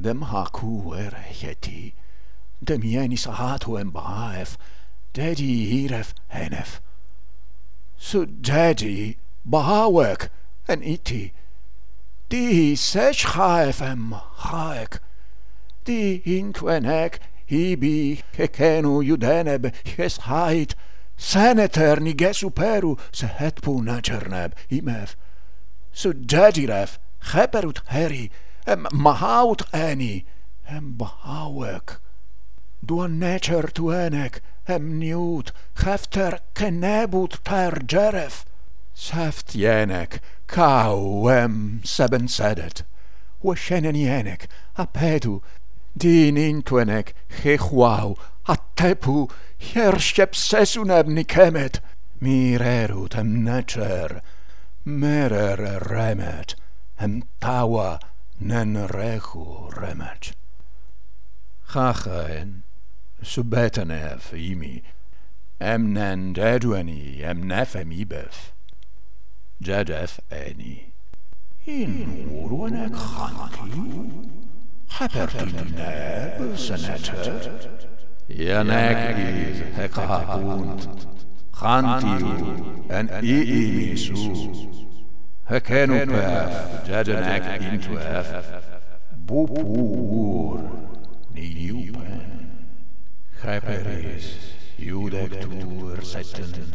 dem haku erecheti, dem jenis hatu embaef, dedi iref henef. Su dedi bahawek en iti, di sech haef em haek, di intwenek hibi hekenu judeneb jes hait, seneter nige superu se hetpu nacherneb imev. Su dediref cheperut heri, em mahaut eni, em bahawek. Duan necher tuenek, em niut, hefter kenebut ter jeref. Seft jenek, kau em seben sedet. Weshenen jenek, apedu, din intuenek, hechuau, atepu, hiershep sesuneb nikemet. Mirerut em necher, merer remet, em tawa nen rechu remet. Chachaen, subetenev imi, em nen dedueni, em nefem ibef. Jedef eni. In uruenek chantiu, hepertineb seneter. Janek is hekapunt, chantiu en iimisu. Hekenupef, jedenek intuef, bupur niupen. Heperis, judectur setten,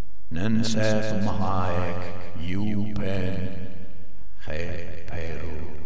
nenseth mahaek iupen, heperu.